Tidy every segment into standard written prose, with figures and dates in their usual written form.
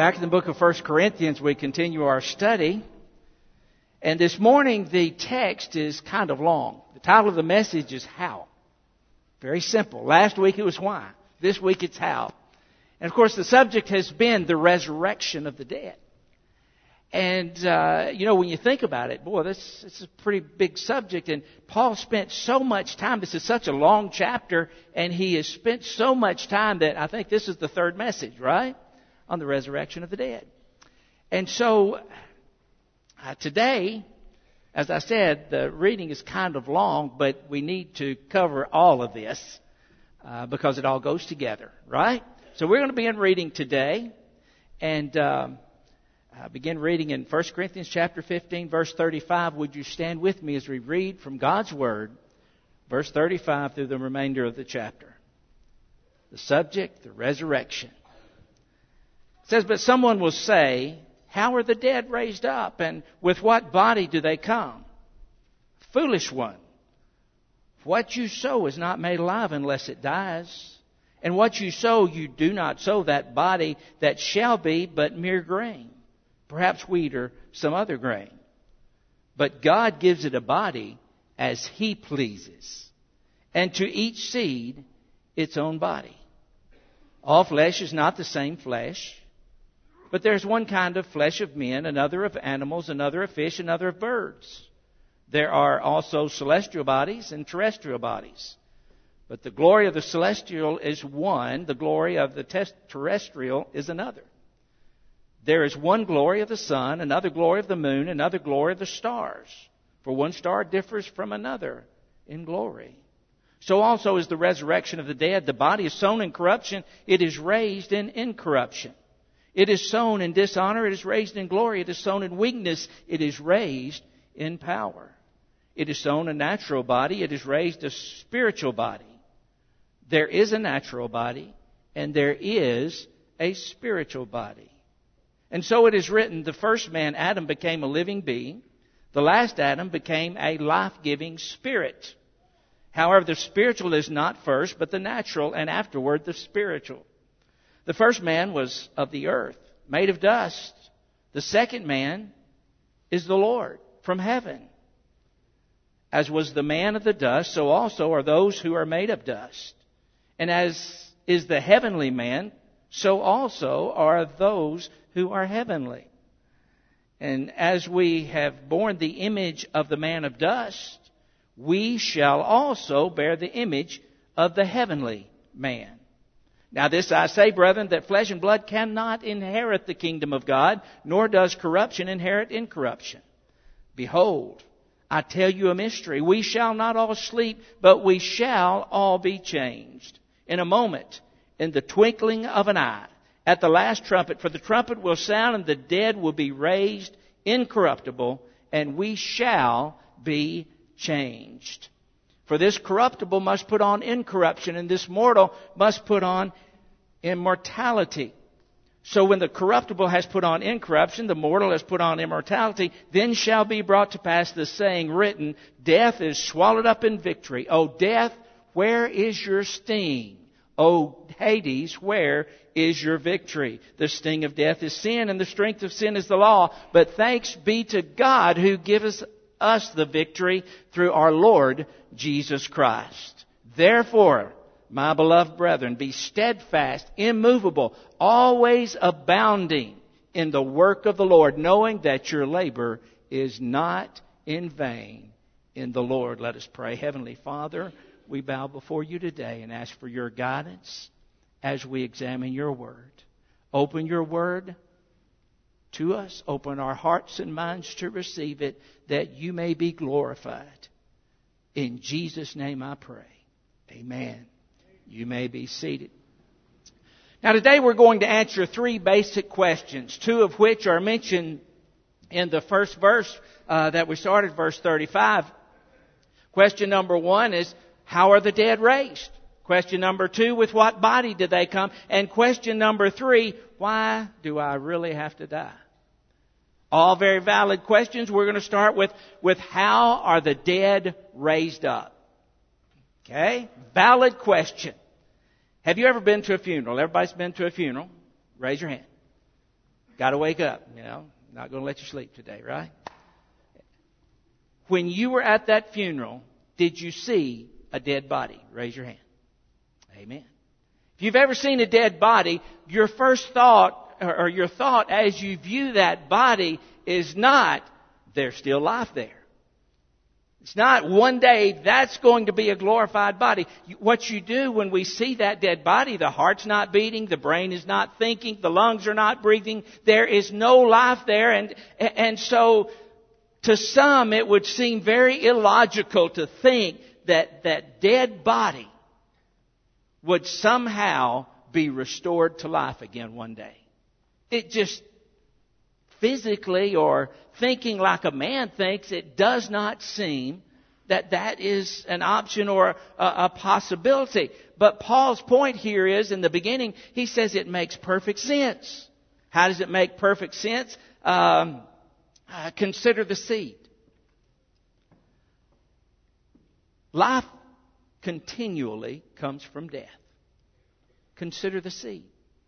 Back in the book of 1 Corinthians, we continue our study. And this morning, the text is kind of long. The title of the message is How. Very simple. Last week it was Why. This week it's How. And of course, the subject has been the resurrection of the dead. And, when you think about it, boy, this is a pretty big subject. And Paul spent so much time. This is such a long chapter. And he has spent so much time that I think this is the third message, right? On the resurrection of the dead. And so, today, as I said, the reading is kind of long, but we need to cover all of this because it all goes together, right? So we're going to begin reading today. And begin reading in 1 Corinthians chapter 15, verse 35. Would you stand with me as we read from God's Word, verse 35 through the remainder of the chapter. The subject, the resurrection. It says, but someone will say, how are the dead raised up? And with what body do they come? Foolish one. What you sow is not made alive unless it dies. And what you sow, you do not sow that body that shall be, but mere grain. Perhaps wheat or some other grain. But God gives it a body as He pleases. And to each seed, its own body. All flesh is not the same flesh. But there's one kind of flesh of men, another of animals, another of fish, another of birds. There are also celestial bodies and terrestrial bodies. But the glory of the celestial is one, the glory of the terrestrial is another. There is one glory of the sun, another glory of the moon, another glory of the stars. For one star differs from another in glory. So also is the resurrection of the dead. The body is sown in corruption, it is raised in incorruption. It is sown in dishonor, it is raised in glory. It is sown in weakness, it is raised in power. It is sown a natural body, it is raised a spiritual body. There is a natural body, and there is a spiritual body. And so it is written, the first man, Adam, became a living being. The last Adam became a life-giving spirit. However, the spiritual is not first, but the natural, and afterward the spiritual. The first man was of the earth, made of dust. The second man is the Lord from heaven. As was the man of the dust, so also are those who are made of dust. And as is the heavenly man, so also are those who are heavenly. And as we have borne the image of the man of dust, we shall also bear the image of the heavenly man. Now this I say, brethren, that flesh and blood cannot inherit the kingdom of God, nor does corruption inherit incorruption. Behold, I tell you a mystery. We shall not all sleep, but we shall all be changed. In a moment, in the twinkling of an eye, at the last trumpet. For the trumpet will sound, and the dead will be raised incorruptible, and we shall be changed. For this corruptible must put on incorruption, and this mortal must put on immortality. So when the corruptible has put on incorruption, the mortal has put on immortality, then shall be brought to pass the saying written, death is swallowed up in victory. O death, where is your sting? O Hades, where is your victory? The sting of death is sin, and the strength of sin is the law. But thanks be to God who gives us the victory through our Lord Jesus Christ. Therefore, my beloved brethren, be steadfast, immovable, always abounding in the work of the Lord, knowing that your labor is not in vain in the Lord. Let us pray. Heavenly Father, we bow before you today and ask for your guidance as we examine your word. Open your word to us. Open our hearts and minds to receive it, that you may be glorified. In Jesus' name I pray. Amen. You may be seated. Now today we're going to answer three basic questions, two of which are mentioned in the first verse that we started, verse 35. Question number one is, how are the dead raised? Question number two, with what body did they come? And question number three, why do I really have to die? All very valid questions. We're going to start with how are the dead raised up? Okay? Valid question. Have you ever been to a funeral? Everybody's been to a funeral. Raise your hand. Got to wake up, Not going to let you sleep today, right? When you were at that funeral, did you see a dead body? Raise your hand. Amen. If you've ever seen a dead body, your first thought, or your thought as you view that body is not, there's still life there. It's not one day that's going to be a glorified body. What you do when we see that dead body, the heart's not beating, the brain is not thinking, the lungs are not breathing, there is no life there. And so to some it would seem very illogical to think that that dead body would somehow be restored to life again one day. It just physically or thinking like a man thinks, it does not seem that that is an option or a possibility. But Paul's point here is, in the beginning, he says it makes perfect sense. How does it make perfect sense? Consider the seed. Life continually comes from death. Consider the seed.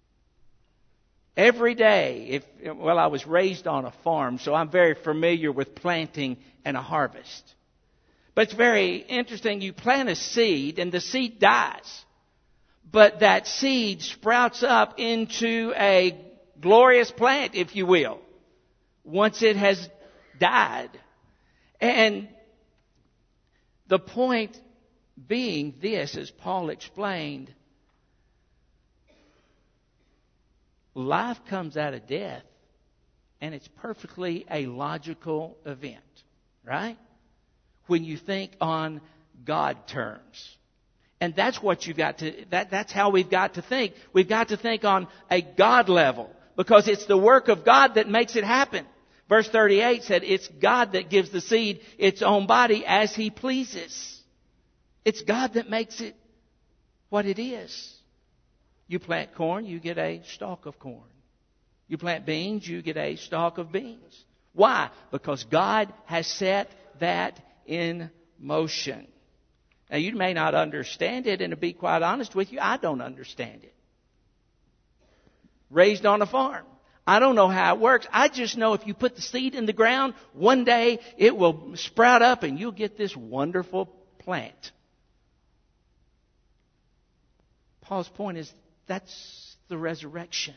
Every day, I was raised on a farm, so I'm very familiar with planting and a harvest. But it's very interesting. You plant a seed and the seed dies. But that seed sprouts up into a glorious plant, if you will, once it has died. And the point being this, as Paul explained, life comes out of death, and it's perfectly a logical event, right? When you think on God terms. And that's what you've got to, that's how we've got to think. We've got to think on a God level, because it's the work of God that makes it happen. Verse 38 said, it's God that gives the seed its own body as He pleases. It's God that makes it what it is. You plant corn, you get a stalk of corn. You plant beans, you get a stalk of beans. Why? Because God has set that in motion. Now, you may not understand it, and to be quite honest with you, I don't understand it. Raised on a farm. I don't know how it works. I just know if you put the seed in the ground, one day it will sprout up and you'll get this wonderful plant. Paul's point is, that's the resurrection.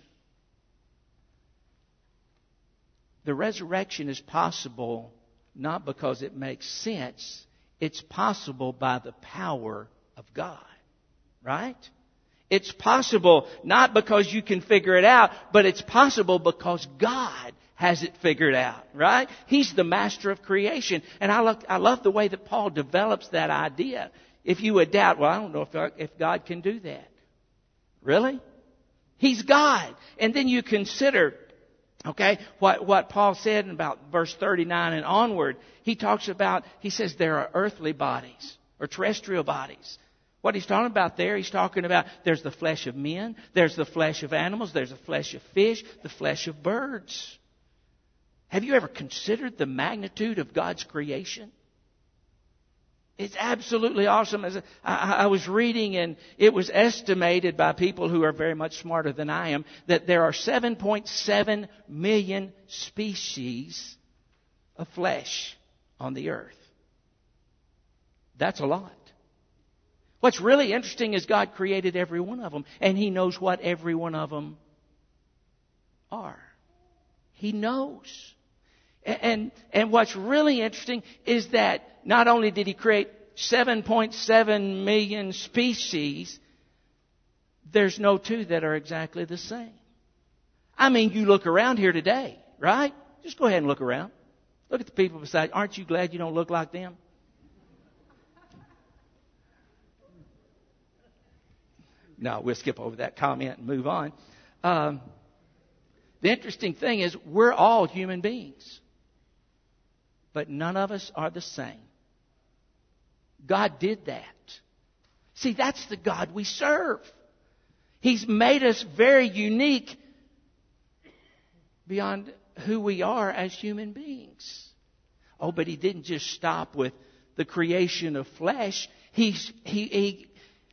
The resurrection is possible not because it makes sense. It's possible by the power of God. Right? It's possible not because you can figure it out, but it's possible because God has it figured out. Right? He's the master of creation. And I love the way that Paul develops that idea. If you would doubt, well, I don't know if God can do that. Really? He's God. And then you consider, what Paul said in about verse 39 and onward. He says there are earthly bodies or terrestrial bodies. What he's talking about there, he's talking about there's the flesh of men, there's the flesh of animals, there's the flesh of fish, the flesh of birds. Have you ever considered the magnitude of God's creation? It's absolutely awesome. I was reading, and it was estimated by people who are very much smarter than I am that there are 7.7 million species of flesh on the earth. That's a lot. What's really interesting is God created every one of them, and He knows what every one of them are. He knows. And what's really interesting is that not only did He create 7.7 million species, there's no two that are exactly the same. I mean, you look around here today, right? Just go ahead and look around. Look at the people beside you. Aren't you glad you don't look like them? No, we'll skip over that comment and move on. The interesting thing is we're all human beings. But none of us are the same. God did that. See, that's the God we serve. He's made us very unique beyond who we are as human beings. Oh, but He didn't just stop with the creation of flesh. He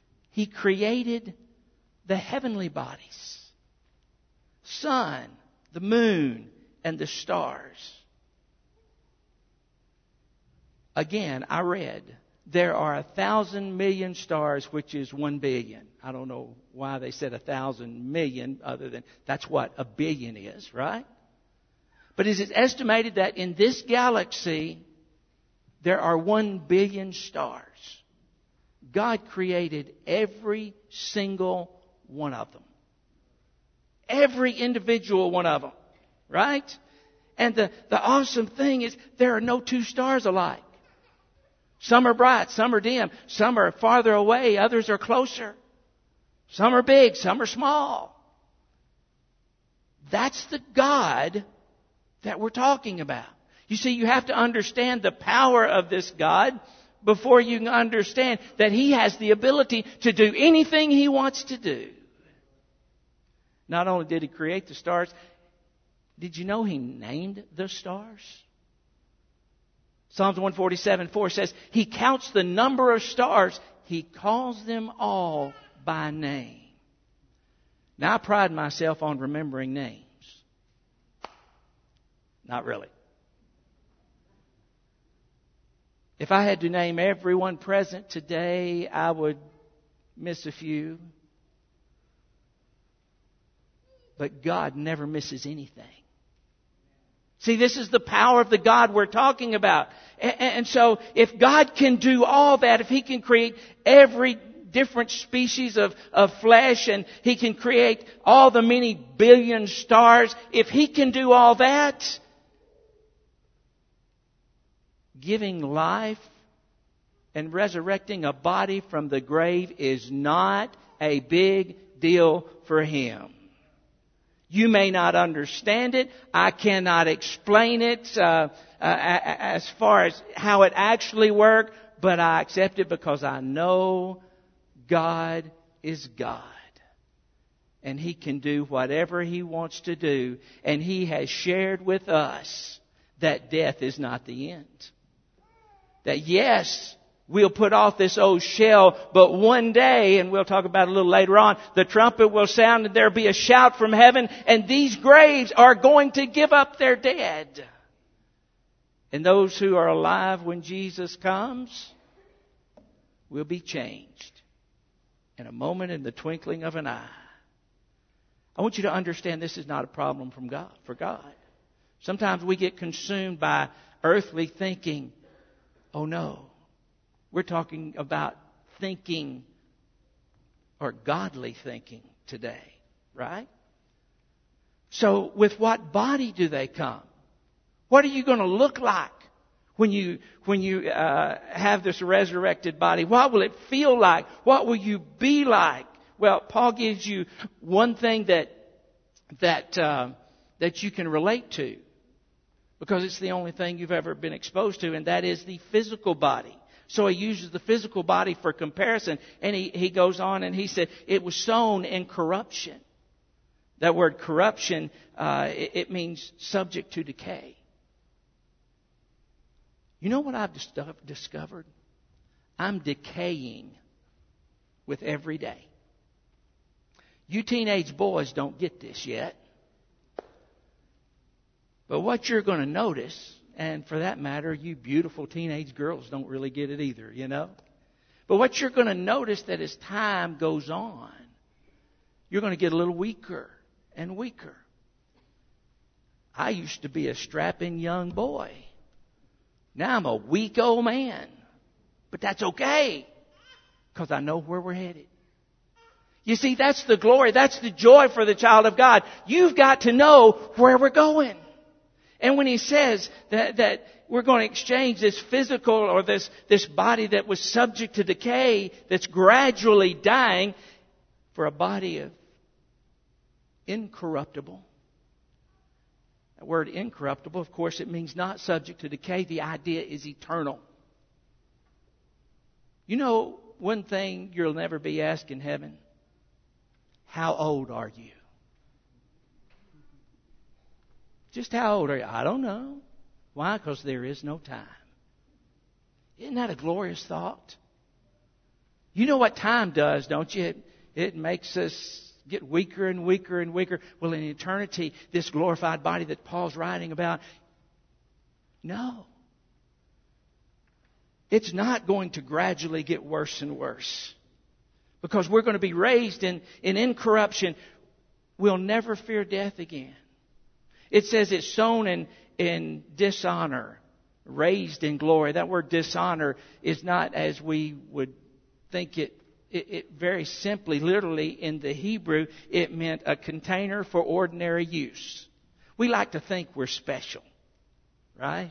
created the heavenly bodies. Sun, the moon, and the stars. Again, I read, there are 1,000 million stars, which is 1 billion. I don't know why they said 1,000 million, other than that's what a billion is, right? But it is estimated that in this galaxy, there are 1 billion stars. God created every single one of them. Every individual one of them, right? And the awesome thing is there are no two stars alike. Some are bright, some are dim, some are farther away, others are closer. Some are big, some are small. That's the God that we're talking about. You see, you have to understand the power of this God before you can understand that He has the ability to do anything He wants to do. Not only did He create the stars, did you know He named the stars? Psalms 147:4 says, He counts the number of stars. He calls them all by name. Now, I pride myself on remembering names. Not really. If I had to name everyone present today, I would miss a few. But God never misses anything. See, this is the power of the God we're talking about. And so, if God can do all that, if He can create every different species of flesh, and He can create all the many billion stars, if He can do all that, giving life and resurrecting a body from the grave is not a big deal for Him. You may not understand it. I cannot explain it as far as how it actually worked, but I accept it because I know God is God. And He can do whatever He wants to do. And He has shared with us that death is not the end. That yes, we'll put off this old shell, but one day, and we'll talk about it a little later on, the trumpet will sound and there'll be a shout from heaven, and these graves are going to give up their dead. And those who are alive when Jesus comes will be changed in a moment, in the twinkling of an eye. I want you to understand this is not a problem for God. Sometimes we get consumed by earthly thinking. Oh no. We're talking about thinking or godly thinking today, right? So with what body do they come? What are you going to look like when you have this resurrected body? What will it feel like? What will you be like? Well, Paul gives you one thing that you can relate to, because it's the only thing you've ever been exposed to, and that is the physical body. So he uses the physical body for comparison, and he goes on and he said it was sown in corruption. That word corruption, it means subject to decay. You know what I've discovered? I'm decaying with every day. You teenage boys don't get this yet. But what you're going to notice, and for that matter, you beautiful teenage girls don't really get it either, you know. But what you're going to notice that as time goes on, you're going to get a little weaker and weaker. I used to be a strapping young boy. Now I'm a weak old man. But that's okay, because I know where we're headed. You see, that's the glory, that's the joy for the child of God. You've got to know where we're going. And when he says that we're going to exchange this physical or this body that was subject to decay, that's gradually dying, for a body of incorruptible. That word incorruptible, of course, it means not subject to decay. The idea is eternal. You know, one thing you'll never be asked in heaven: how old are you? Just how old are you? I don't know. Why? Because there is no time. Isn't that a glorious thought? You know what time does, don't you? It makes us get weaker and weaker and weaker. Well, in eternity, this glorified body that Paul's writing about, no. It's not going to gradually get worse and worse. Because we're going to be raised in incorruption. We'll never fear death again. It says it's sown in dishonor, raised in glory. That word dishonor is not as we would think it very simply, literally in the Hebrew, it meant a container for ordinary use. We like to think we're special, right?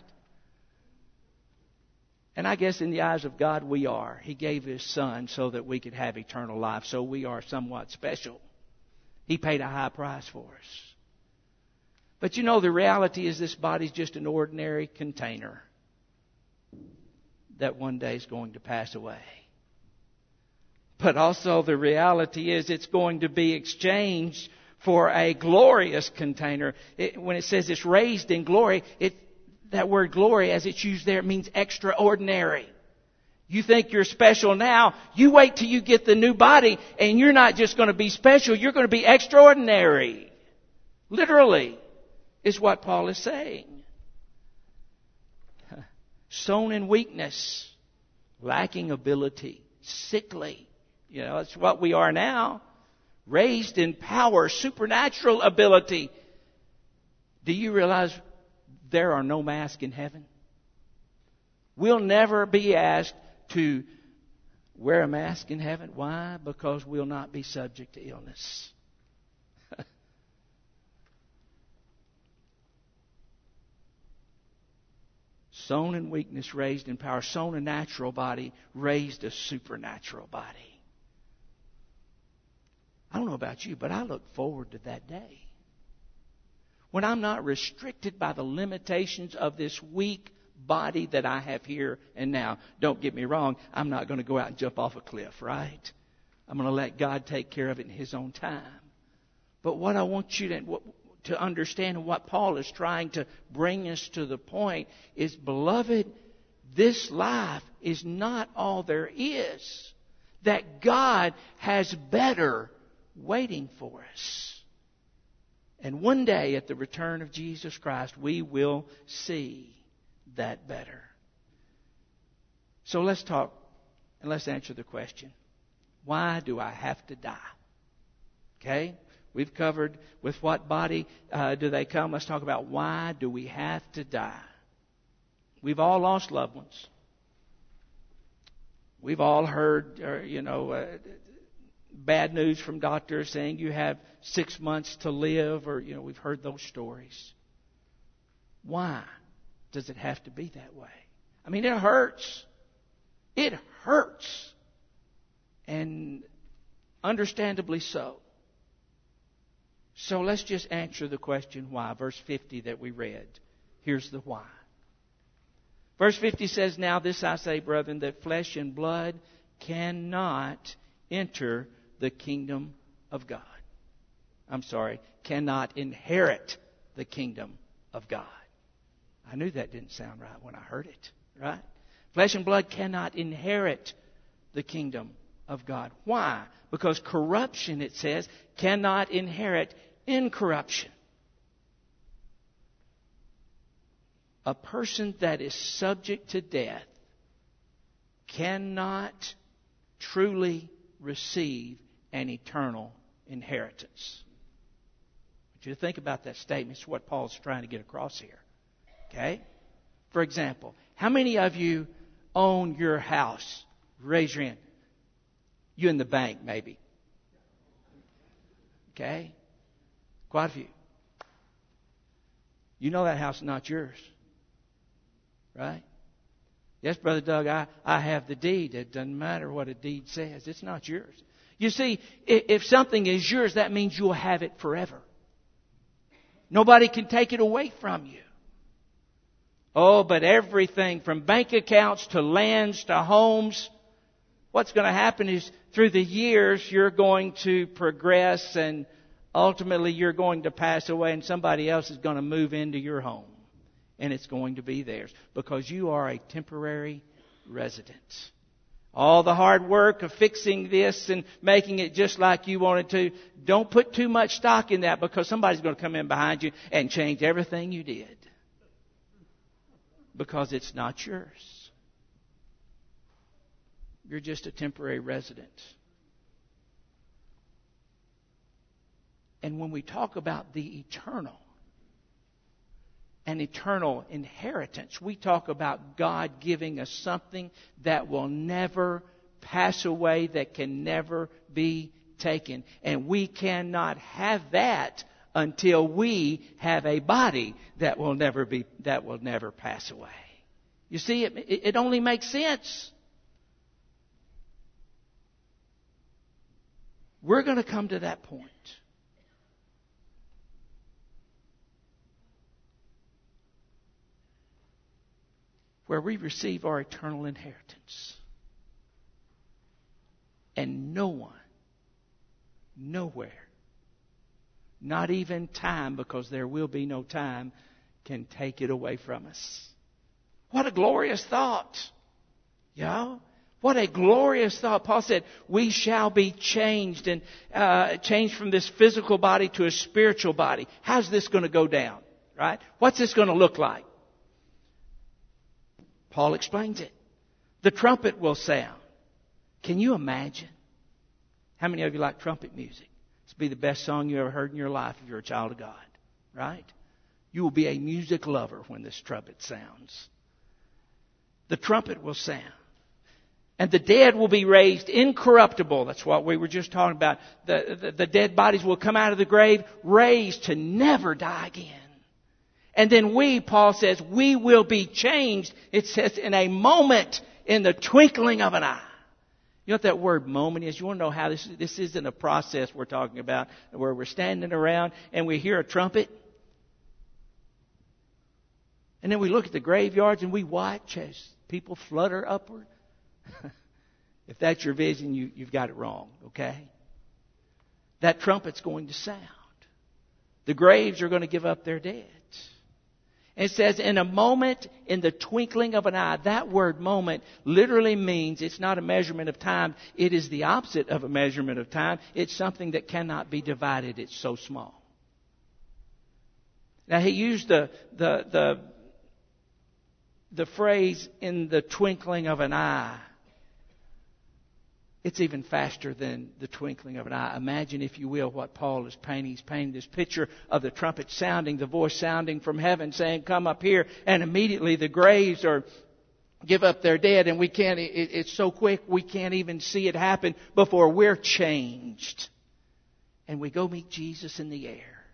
And I guess in the eyes of God we are. He gave His Son so that we could have eternal life. So we are somewhat special. He paid a high price for us. But you know, the reality is this body's just an ordinary container that one day is going to pass away. But also the reality is it's going to be exchanged for a glorious container. When it says it's raised in glory, that word glory, as it's used there, it means extraordinary. You think you're special now. You wait till you get the new body, and you're not just going to be special. You're going to be extraordinary. Literally, is what Paul is saying. Sown in weakness, lacking ability, sickly. You know, that's what we are now. Raised in power, supernatural ability. Do you realize there are no masks in heaven? We'll never be asked to wear a mask in heaven. Why? Because we'll not be subject to illness. Sown in weakness, raised in power. Sown a natural body, raised a supernatural body. I don't know about you, but I look forward to that day. When I'm not restricted by the limitations of this weak body that I have here and now. Don't get me wrong, I'm not going to go out and jump off a cliff, right? I'm going to let God take care of it in His own time. But what I want you to understand, and what Paul is trying to bring us to the point is, beloved, this life is not all there is. That God has better waiting for us. And one day at the return of Jesus Christ, we will see that better. So let's talk and let's answer the question. Why do I have to die? Okay? We've covered with what body do they come. Let's talk about why do we have to die? We've all lost loved ones. We've all heard, bad news from doctors saying you have 6 months to live, or, we've heard those stories. Why does it have to be that way? I mean, it hurts. It hurts. And understandably so. So let's just answer the question why. Verse 50 that we read. Here's the why. Verse 50 says, "Now this I say, brethren, that flesh and blood cannot enter the kingdom of God." Cannot inherit the kingdom of God. I knew that didn't sound right when I heard it, right? Flesh and blood cannot inherit the kingdom of God. Why? Because corruption, it says, cannot inherit incorruption. A person that is subject to death cannot truly receive an eternal inheritance. I want you to think about that statement. It's what Paul's trying to get across here. Okay? For example, how many of you own your house? Raise your hand. You in the bank, maybe. Okay? Quite a few. You know that house is not yours. Right? Yes, Brother Doug, I have the deed. It doesn't matter what a deed says. It's not yours. You see, if something is yours, that means you'll have it forever. Nobody can take it away from you. Oh, but everything from bank accounts to lands to homes, what's going to happen is through the years you're going to progress, and ultimately you're going to pass away, and somebody else is going to move into your home. And it's going to be theirs because you are a temporary resident. All the hard work of fixing this and making it just like you wanted to. Don't put too much stock in that, because somebody's going to come in behind you and change everything you did. Because it's not yours. You're just a temporary resident. And when we talk about the eternal, an eternal inheritance, we talk about God giving us something that will never pass away, that can never be taken. And we cannot have that until we have a body that will never pass away. You see, it only makes sense. We're going to come to that point. Where we receive our eternal inheritance. And no one, nowhere, not even time, because there will be no time, can take it away from us. What a glorious thought. Yeah? What a glorious thought. Paul said, we shall be changed, and changed from this physical body to a spiritual body. How's this going to go down? Right? What's this going to look like? Paul explains it. The trumpet will sound. Can you imagine? How many of you like trumpet music? It's be the best song you ever heard in your life if you're a child of God. Right? You will be a music lover when this trumpet sounds. The trumpet will sound. And the dead will be raised incorruptible. That's what we were just talking about. The dead bodies will come out of the grave, raised to never die again. And then we, Paul says, we will be changed. It says in a moment, in the twinkling of an eye. You know what that word moment is? You want to know how this isn't a process we're talking about, where we're standing around and we hear a trumpet. And then we look at the graveyards and we watch as people flutter upward. If that's your vision, you've got it wrong, okay? That trumpet's going to sound. The graves are going to give up their dead. And it says, in a moment, in the twinkling of an eye. That word moment literally means it's not a measurement of time. It is the opposite of a measurement of time. It's something that cannot be divided. It's so small. Now, he used the phrase, in the twinkling of an eye. It's even faster than the twinkling of an eye. Imagine, if you will, what Paul is painting. He's painting this picture of the trumpet sounding, the voice sounding from heaven saying, come up here. And immediately the graves give up their dead, and it's so quick we can't even see it happen before we're changed. And we go meet Jesus in the air.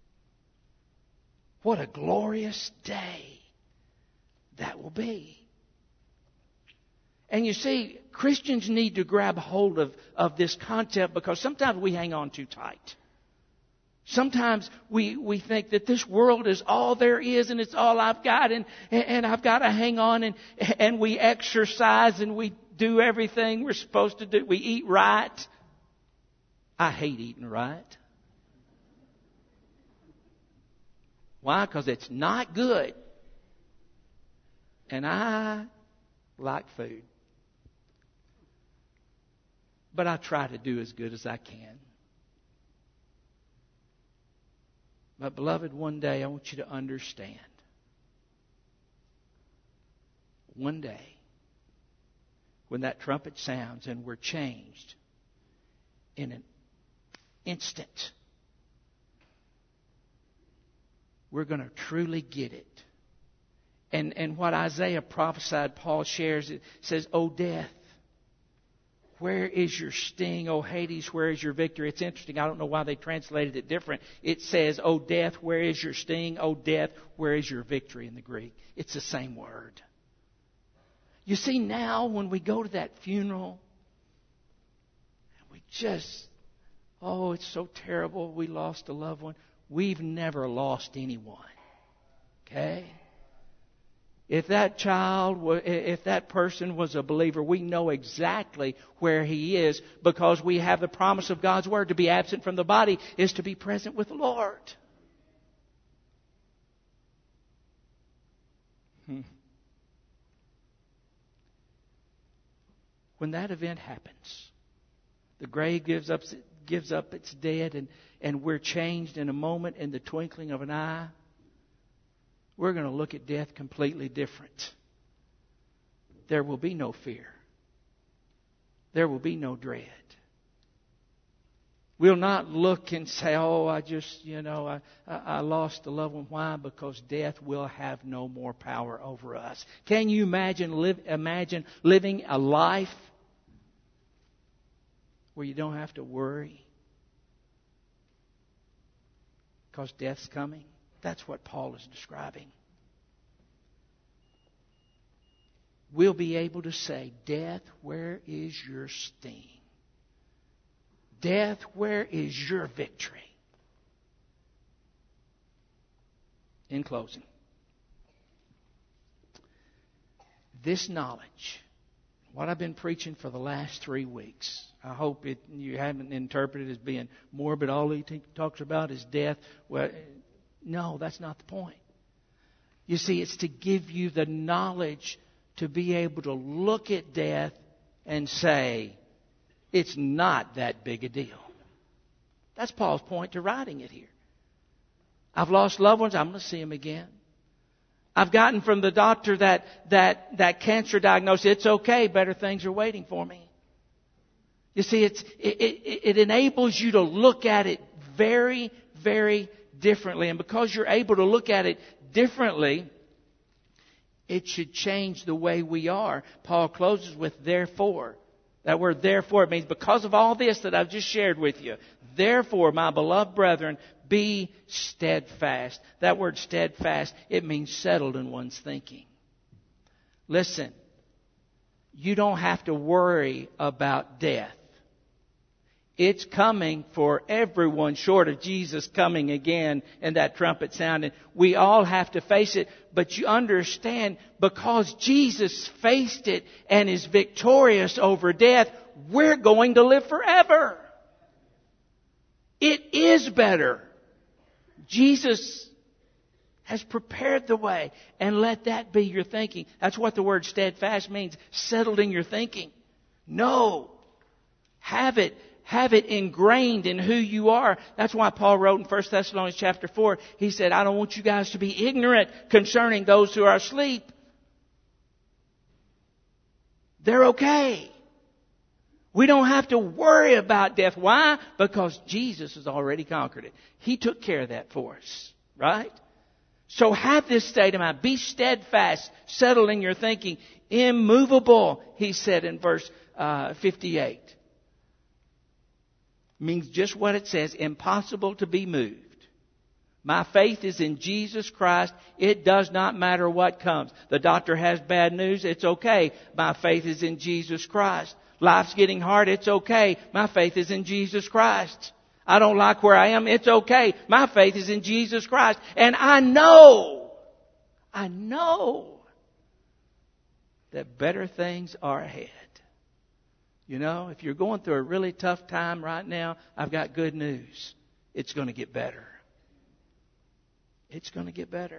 What a glorious day that will be. And you see, Christians need to grab hold of this concept, because sometimes we hang on too tight. Sometimes we think that this world is all there is and it's all I've got, and I've got to hang on, and we exercise and we do everything we're supposed to do. We eat right. I hate eating right. Why? Because it's not good. And I like food. But I try to do as good as I can. But beloved, one day I want you to understand. One day, when that trumpet sounds and we're changed in an instant, we're going to truly get it. And what Isaiah prophesied, Paul shares, it says, O death, where is your sting? O Hades, where is your victory? It's interesting. I don't know why they translated it different. It says, O death, where is your sting? O death, where is your victory in the Greek? It's the same word. You see, now when we go to that funeral, we just, it's so terrible. We lost a loved one. We've never lost anyone. Okay? If that if that person was a believer, we know exactly where he is, because we have the promise of God's Word. To be absent from the body is to be present with the Lord. when that event happens, the grave gives up its dead, and we're changed in a moment, in the twinkling of an eye, we're going to look at death completely different. There will be no fear. There will be no dread. We'll not look and say, oh, I lost a loved one. Why? Because death will have no more power over us. Can you imagine living a life where you don't have to worry because death's coming? That's what Paul is describing. We'll be able to say, death, where is your sting? Death, where is your victory? In closing, this knowledge, what I've been preaching for the last 3 weeks, I hope you haven't interpreted it as being morbid. All he talks about is death. Well, no, that's not the point. You see, it's to give you the knowledge to be able to look at death and say, it's not that big a deal. That's Paul's point to writing it here. I've lost loved ones. I'm going to see them again. I've gotten from the doctor that cancer diagnosis. It's okay. Better things are waiting for me. You see, it enables you to look at it very, very differently. And because you're able to look at it differently, it should change the way we are. Paul closes with therefore. That word therefore, it means because of all this that I've just shared with you. Therefore, my beloved brethren, be steadfast. That word steadfast, it means settled in one's thinking. Listen, you don't have to worry about death. It's coming for everyone short of Jesus coming again and that trumpet sounding. We all have to face it. But you understand, because Jesus faced it and is victorious over death, we're going to live forever. It is better. Jesus has prepared the way. And let that be your thinking. That's what the word steadfast means. Settled in your thinking. No. Have it ingrained in who you are. That's why Paul wrote in 1 Thessalonians chapter 4, he said, I don't want you guys to be ignorant concerning those who are asleep. They're okay. We don't have to worry about death. Why? Because Jesus has already conquered it. He took care of that for us. Right? So have this state of mind. Be steadfast, settled in your thinking, immovable, he said in verse 58. Means just what it says, impossible to be moved. My faith is in Jesus Christ. It does not matter what comes. The doctor has bad news. It's okay. My faith is in Jesus Christ. Life's getting hard. It's okay. My faith is in Jesus Christ. I don't like where I am. It's okay. My faith is in Jesus Christ. And I know that better things are ahead. You know, if you're going through a really tough time right now, I've got good news. It's going to get better. It's going to get better.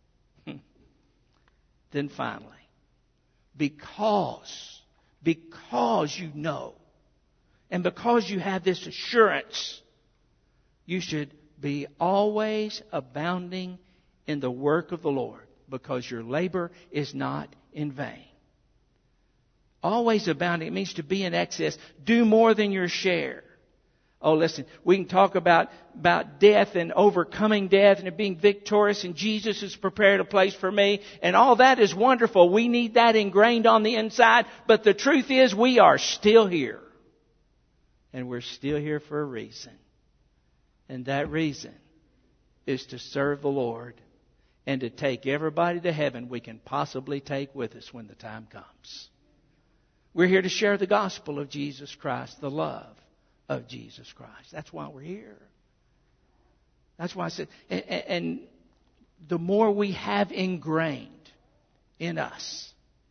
Then finally, because you know, and because you have this assurance, you should be always abounding in the work of the Lord, because your labor is not in vain. Always abounding. It means to be in excess. Do more than your share. Oh, listen, we can talk about death and overcoming death and being victorious, and Jesus has prepared a place for me. And all that is wonderful. We need that ingrained on the inside. But the truth is, we are still here. And we're still here for a reason. And that reason is to serve the Lord and to take everybody to heaven we can possibly take with us when the time comes. We're here to share the gospel of Jesus Christ, the love of Jesus Christ. That's why we're here. That's why I said, and the more we have ingrained in us,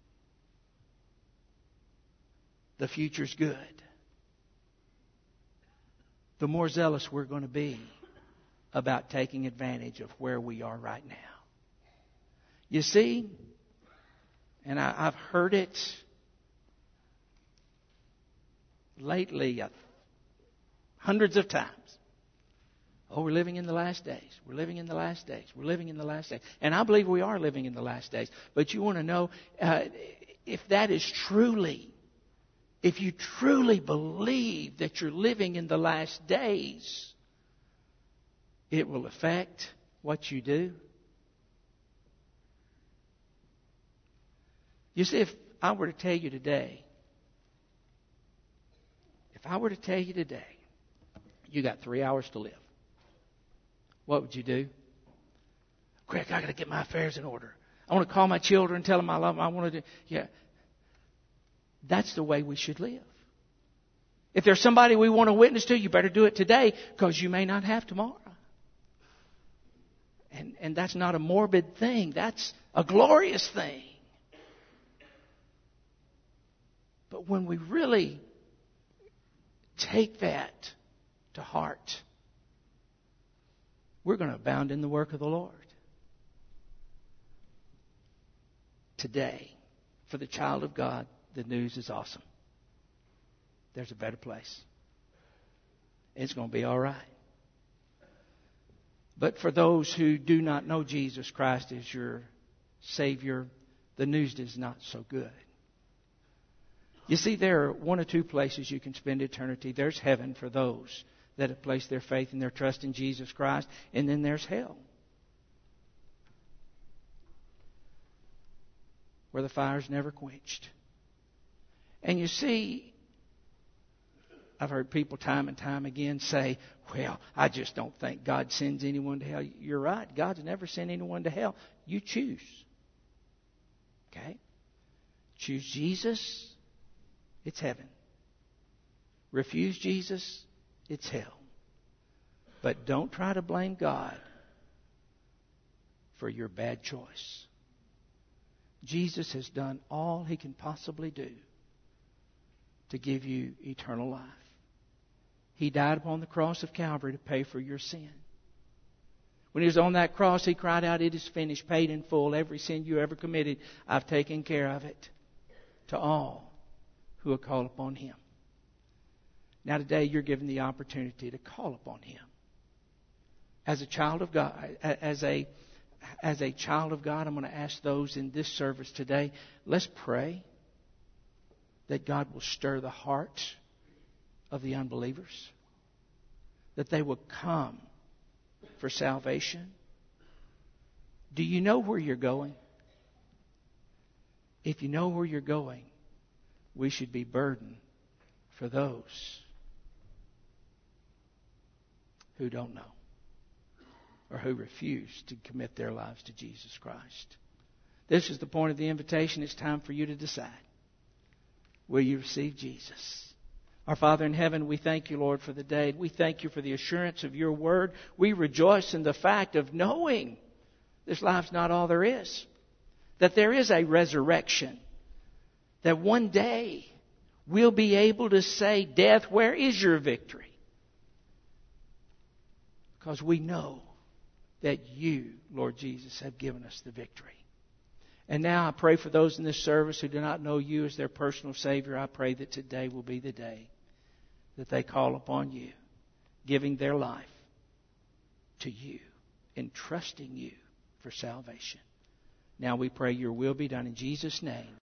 the future's good. The more zealous we're going to be about taking advantage of where we are right now. You see, and I've heard it lately hundreds of times. Oh, we're living in the last days. We're living in the last days. We're living in the last days. And I believe we are living in the last days. But you want to know if that is truly, if you truly believe that you're living in the last days, it will affect what you do. You see, if I were to tell you today, you got 3 hours to live, what would you do? Quick, I got to get my affairs in order. I want to call my children and tell them I love them. I want to do. Yeah. That's the way we should live. If there's somebody we want to witness to, you better do it today because you may not have tomorrow. And that's not a morbid thing. That's a glorious thing. But when we really take that to heart, we're going to abound in the work of the Lord. Today, for the child of God, the news is awesome. There's a better place. It's going to be all right. But for those who do not know Jesus Christ as your Savior, the news is not so good. You see, there are one or two places you can spend eternity. There's heaven for those that have placed their faith and their trust in Jesus Christ. And then there's hell, where the fire's never quenched. And you see, I've heard people time and time again say, well, I just don't think God sends anyone to hell. You're right. God's never sent anyone to hell. You choose. Okay? Choose Jesus, it's heaven. Refuse Jesus, it's hell. But don't try to blame God for your bad choice. Jesus has done all He can possibly do to give you eternal life. He died upon the cross of Calvary to pay for your sin. When He was on that cross, He cried out, "It is finished," paid in full. Every sin you ever committed, I've taken care of it. To all who will call upon Him. Now today you're given the opportunity to call upon Him. As a child of God, as a child of God, I'm going to ask those in this service today, let's pray that God will stir the hearts of the unbelievers, that they will come for salvation. Do you know where you're going? If you know where you're going, we should be burdened for those who don't know or who refuse to commit their lives to Jesus Christ. This is the point of the invitation. It's time for you to decide. Will you receive Jesus? Our Father in heaven, we thank You, Lord, for the day. We thank You for the assurance of Your word. We rejoice in the fact of knowing this life's not all there is. That there is a resurrection. That one day we'll be able to say, "Death, where is your victory?" Because we know that You, Lord Jesus, have given us the victory. And now I pray for those in this service who do not know You as their personal Savior. I pray that today will be the day that they call upon You, giving their life to You and trusting You for salvation. Now we pray Your will be done in Jesus' name.